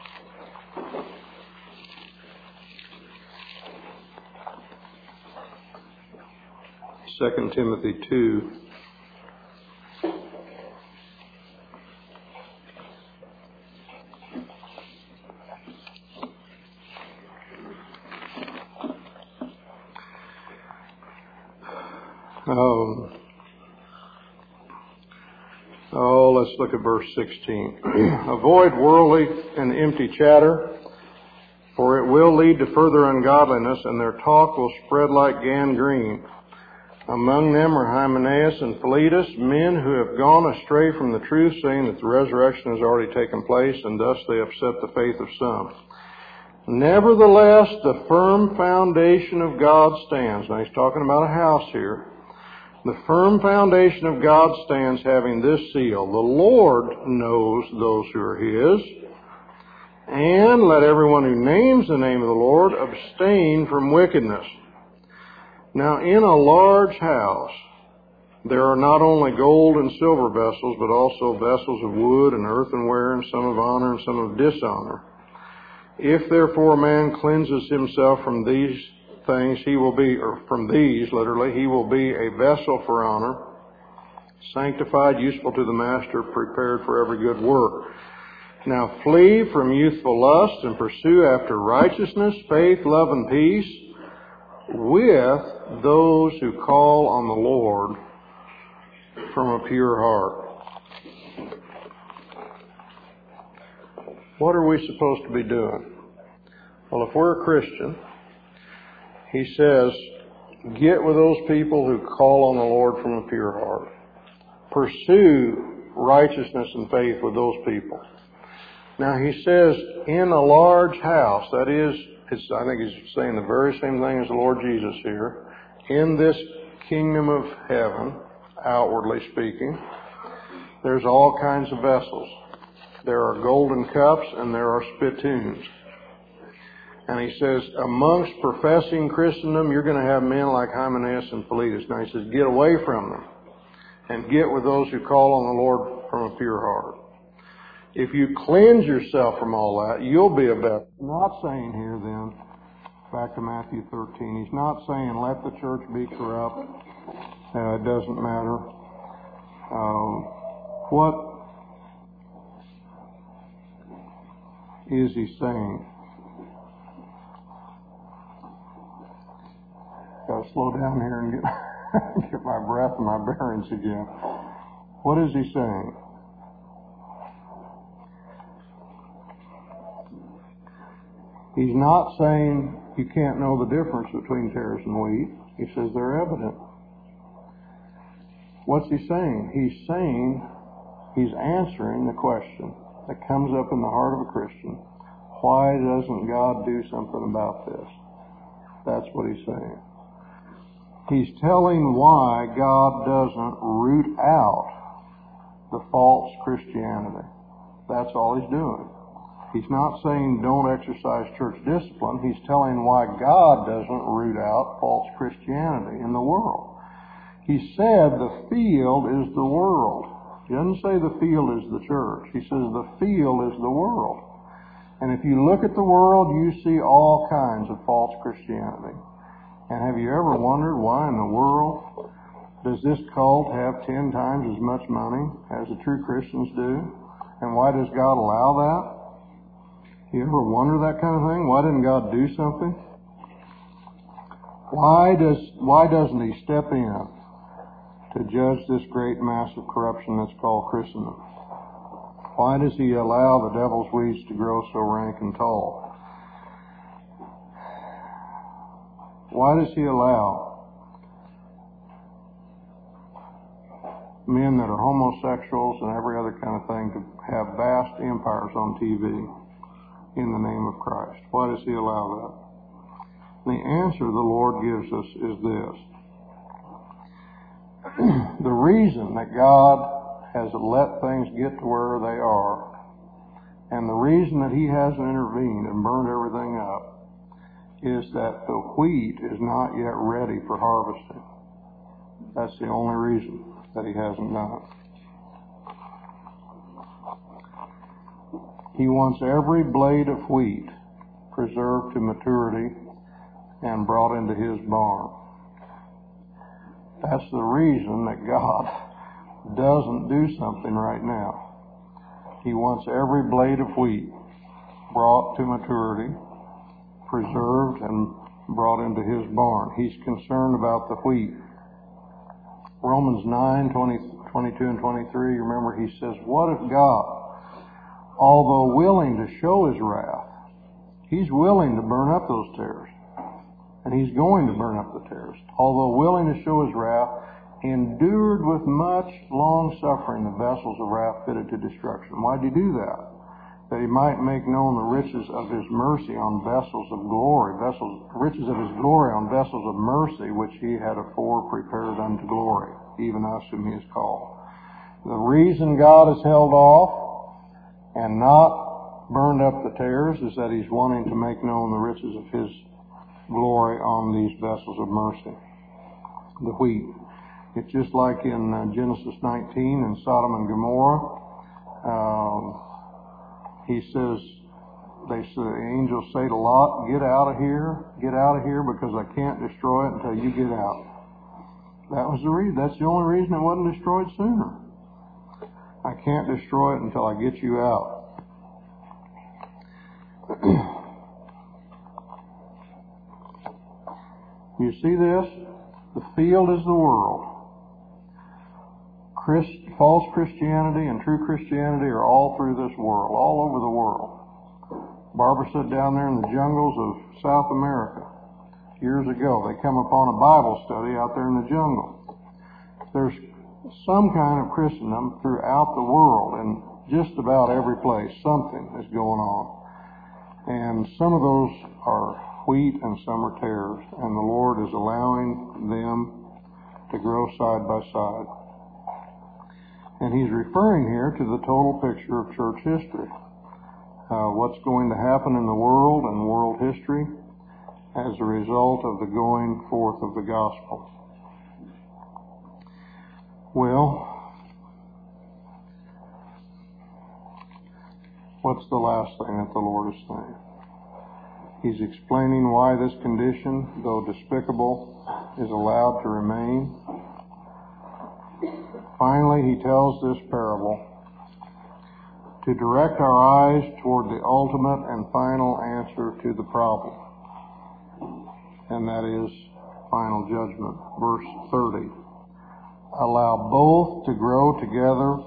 Second Timothy two. Um, oh, let's look at verse sixteen. Avoid worldly and empty chatter, for it will lead to further ungodliness, and their talk will spread like gangrene. Among them are Hymenaeus and Philetus, men who have gone astray from the truth, saying that the resurrection has already taken place, and thus they upset the faith of some. Nevertheless, the firm foundation of God stands. Now he's talking about a house here. The firm foundation of God stands, having this seal: the Lord knows those who are His. And let everyone who names the name of the Lord abstain from wickedness. Now, in a large house, there are not only gold and silver vessels, but also vessels of wood and earthenware, and some of honor and some of dishonor. If therefore a man cleanses himself from these things, he will be, or from these, literally, he will be a vessel for honor, sanctified, useful to the master, prepared for every good work. Now flee from youthful lusts and pursue after righteousness, faith, love, and peace with those who call on the Lord from a pure heart. What are we supposed to be doing? Well, if we're a Christian, he says, get with those people who call on the Lord from a pure heart. Pursue righteousness and faith with those people. Now he says, in a large house, that is, it's, I think he's saying the very same thing as the Lord Jesus here. In this kingdom of heaven, outwardly speaking, there's all kinds of vessels. There are golden cups and there are spittoons. And he says, amongst professing Christendom, you're going to have men like Hymenaeus and Philetus. Now he says, get away from them and get with those who call on the Lord from a pure heart. If you cleanse yourself from all that, you'll be a vessel. Not saying here then, back to Matthew thirteen, he's not saying let the church be corrupt. Uh, it doesn't matter. Um, what is he saying? Gotta slow down here and get, get my breath and my bearings again. What is he saying? He's not saying you can't know the difference between tares and wheat. He says they're evident. What's he saying? He's saying, he's answering the question that comes up in the heart of a Christian. Why doesn't God do something about this? That's what he's saying. He's telling why God doesn't root out the false Christianity. That's all he's doing. He's not saying don't exercise church discipline. He's telling why God doesn't root out false Christianity in the world. He said the field is the world. He doesn't say the field is the church. He says the field is the world. And if you look at the world, you see all kinds of false Christianity. And have you ever wondered why in the world does this cult have ten times as much money as the true Christians do? And why does God allow that? You ever wonder that kind of thing? Why didn't God do something? Why does why doesn't He step in to judge this great mass of corruption that's called Christendom? Why does He allow the devil's weeds to grow so rank and tall? Why does He allow men that are homosexuals and every other kind of thing to have vast empires on T V in the name of Christ? Why does He allow that? The answer the Lord gives us is this. The reason that God has let things get to where they are, and the reason that He hasn't intervened and burned everything up, is that the wheat is not yet ready for harvesting. That's the only reason that He hasn't done it. He wants every blade of wheat preserved to maturity and brought into His barn. That's the reason that God doesn't do something right now. He wants every blade of wheat brought to maturity, preserved, and brought into His barn. He's concerned about the wheat. Romans nine, twenty, twenty-two and twenty-three, remember, He says, what if God, although willing to show His wrath, He's willing to burn up those tares, and He's going to burn up the tares, although willing to show His wrath, endured with much long suffering the vessels of wrath fitted to destruction. Why did He do that? That He might make known the riches of His mercy on vessels of glory, vessels, riches of His glory on vessels of mercy, which He had afore prepared unto glory, even us whom He has called. The reason God has held off and not burned up the tares is that He's wanting to make known the riches of His glory on these vessels of mercy, the wheat. It's just like in uh, Genesis nineteen in Sodom and Gomorrah. Um, he says, they say, the angels say to Lot, get out of here, get out of here, because I can't destroy it until you get out. That was the reason. That's the only reason it wasn't destroyed sooner. I can't destroy it until I get you out. You see this? The field is the world. Christ, false Christianity and true Christianity are all through this world, all over the world. Barbara sat down there in the jungles of South America years ago. They come upon a Bible study out there in the jungle. There's some kind of Christendom throughout the world, and just about every place something is going on. And some of those are wheat and some are tares, and the Lord is allowing them to grow side by side. And He's referring here to the total picture of church history. Uh, what's going to happen in the world and world history as a result of the going forth of the gospel. Well, what's the last thing that the Lord is saying? He's explaining why this condition, though despicable, is allowed to remain. Finally, He tells this parable to direct our eyes toward the ultimate and final answer to the problem, and that is final judgment. Verse thirty. Allow both to grow together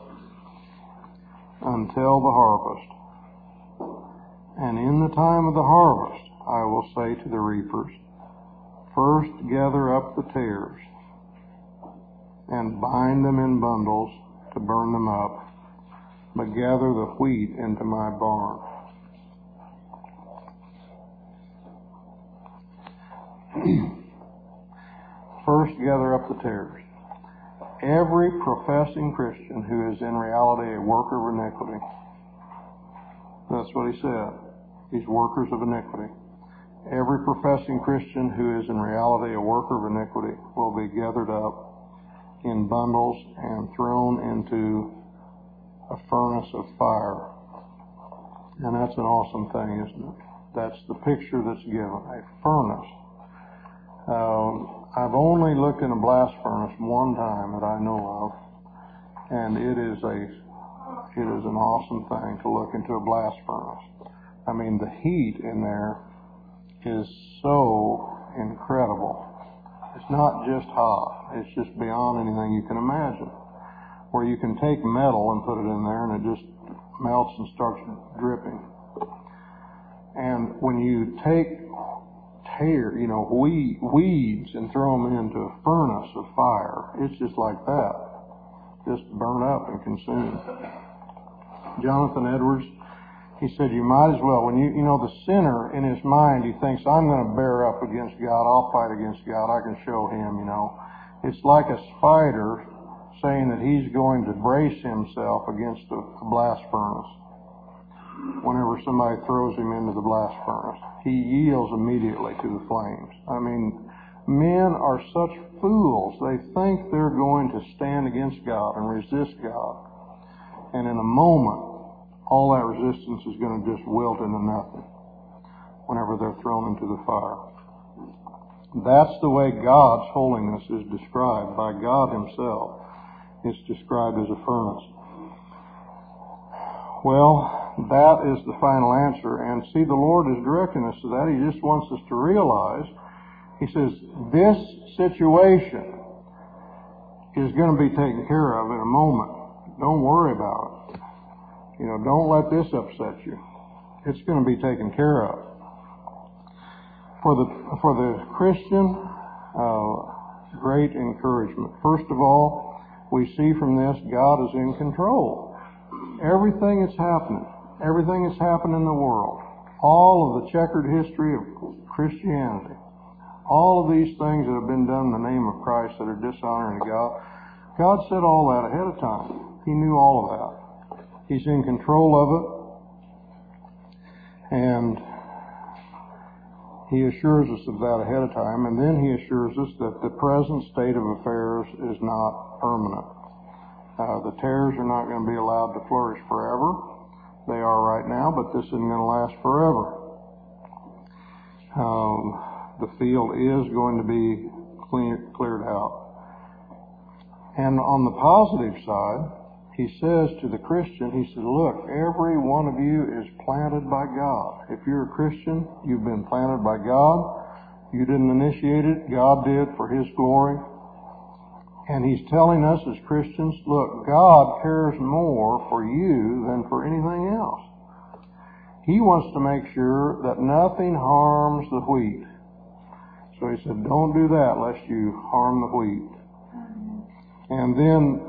until the harvest. And in the time of the harvest, I will say to the reapers, first gather up the tares and bind them in bundles to burn them up, but gather the wheat into my barn. First gather up the tares. Every professing Christian who is in reality a worker of iniquity, that's what he said, these workers of iniquity. Every professing Christian who is in reality a worker of iniquity will be gathered up in bundles and thrown into a furnace of fire. And that's an awesome thing, isn't it? That's the picture that's given, a furnace. Um, I've only looked in a blast furnace one time that I know of, and it is a it is an awesome thing to look into a blast furnace. I mean, the heat in there is so incredible. It's not just hot. It's just beyond anything you can imagine. Where you can take metal and put it in there and it just melts and starts dripping. And when you take tear, you know, we, weeds and throw them into a furnace of fire, it's just like that. Just burn up and consumed. Jonathan Edwards, he said, you might as well, when you, you know, the sinner in his mind, he thinks, I'm going to bear up against God, I'll fight against God, I can show him, you know. It's like a spider saying that he's going to brace himself against the, the blast furnace. Whenever somebody throws him into the blast furnace, he yields immediately to the flames. I mean, men are such fools. They think they're going to stand against God and resist God. And in a moment, all that resistance is going to just wilt into nothing whenever they're thrown into the fire. That's the way God's holiness is described by God himself. It's described as a furnace. Well, that is the final answer. And see, the Lord is directing us to that. He just wants us to realize, he says, this situation is going to be taken care of in a moment. Don't worry about it. You know, don't let this upset you. It's going to be taken care of. For the, for the Christian, uh, great encouragement. First of all, we see from this, God is in control. Everything that's happening, everything that's happened in the world, all of the checkered history of Christianity, all of these things that have been done in the name of Christ that are dishonoring to God, God said all that ahead of time. He knew all of that. He's in control of it. And he assures us of that ahead of time. And then he assures us that the present state of affairs is not permanent. Uh, the tares are not going to be allowed to flourish forever. They are right now, but this isn't going to last forever. Um, the field is going to be clear, cleared out. And on the positive side, he says to the Christian, he says, look, every one of you is planted by God. If you're a Christian, you've been planted by God. You didn't initiate it. God did for his glory. And he's telling us as Christians, look, God cares more for you than for anything else. He wants to make sure that nothing harms the wheat. So he said, don't do that lest you harm the wheat. And then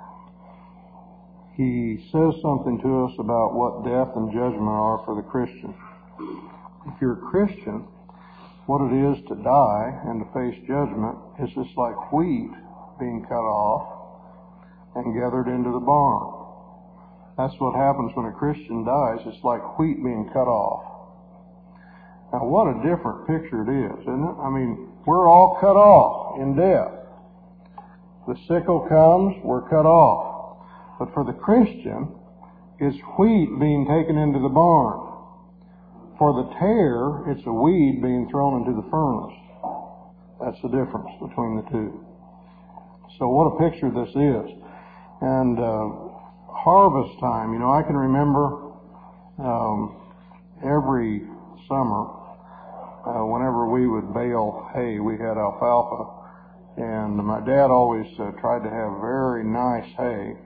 he says something to us about what death and judgment are for the Christian. If you're a Christian, what it is to die and to face judgment is just like wheat being cut off and gathered into the barn. That's what happens when a Christian dies. It's like wheat being cut off. Now, what a different picture it is, isn't it? I mean, we're all cut off in death. The sickle comes, we're cut off. But for the Christian, it's wheat being taken into the barn. For the tare, it's a weed being thrown into the furnace. That's the difference between the two. So what a picture this is. And uh, harvest time, you know, I can remember um, every summer, uh, whenever we would bale hay, we had alfalfa. And my dad always uh, tried to have very nice hay.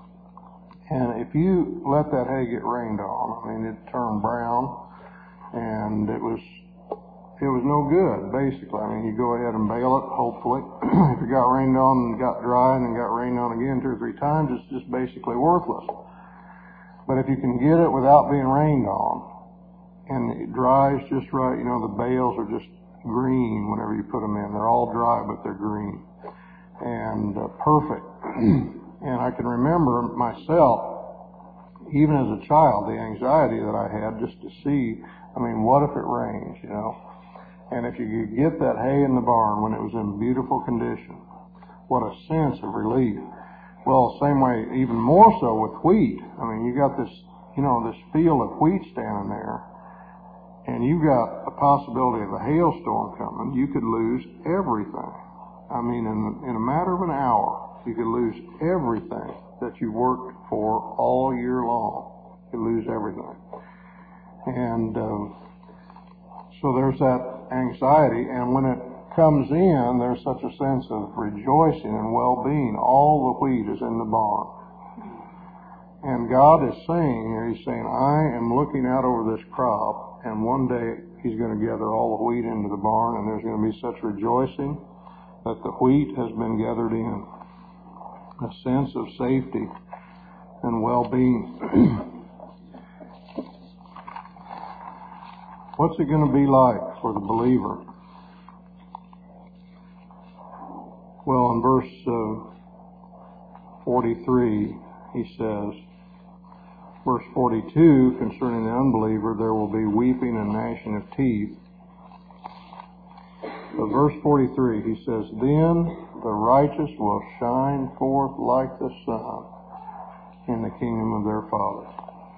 And if you let that hay get rained on, I mean, it turned brown, and it was it was no good, basically. I mean, you go ahead and bale it, hopefully. If it got rained on and got dry and then got rained on again two or three times, it's just basically worthless. But if you can get it without being rained on, and it dries just right, you know, the bales are just green whenever you put them in. They're all dry, but they're green. And uh, perfect. And I can remember myself, even as a child, the anxiety that I had just to see, I mean, what if it rains, you know? And if you could get that hay in the barn when it was in beautiful condition, what a sense of relief. Well, same way, even more so with wheat. I mean, you got this, you know, this field of wheat standing there, and you got a possibility of a hailstorm coming. You could lose everything. I mean, in, in a matter of an hour, you could lose everything that you worked for all year long. You could lose everything. And um, so there's that anxiety, and when it comes in, there's such a sense of rejoicing and well-being. All the wheat is in the barn. And God is saying here, He's saying, I am looking out over this crop, and one day He's going to gather all the wheat into the barn, and there's going to be such rejoicing that the wheat has been gathered in. A sense of safety and well-being. What's it going to be like for the believer? Well, in verse uh, forty-three, he says, verse forty-two, concerning the unbeliever, there will be weeping and gnashing of teeth. But verse forty-three, he says, then the righteous will shine forth like the sun in the kingdom of their Father.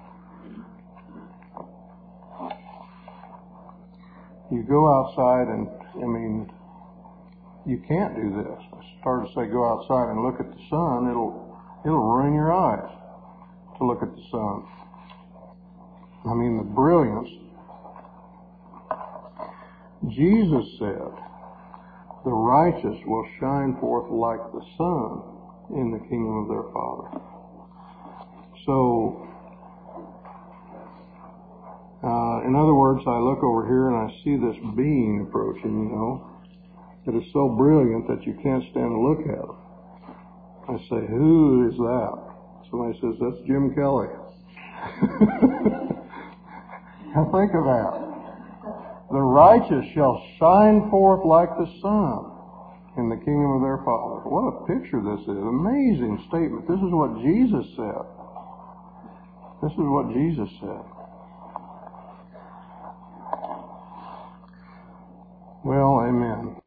You go outside and, I mean, you can't do this. I started to say go outside and look at the sun. It'll, it'll ruin your eyes to look at the sun. I mean, the brilliance. Jesus said, the righteous will shine forth like the sun in the kingdom of their Father. So, uh, in other words, I look over here and I see this being approaching, you know, that is so brilliant that you can't stand to look at it. I say, who is that? Somebody says, that's Jim Kelly. Now think of that. The righteous shall shine forth like the sun in the kingdom of their Father. What a picture this is. Amazing statement. This is what Jesus said. This is what Jesus said. Well, amen.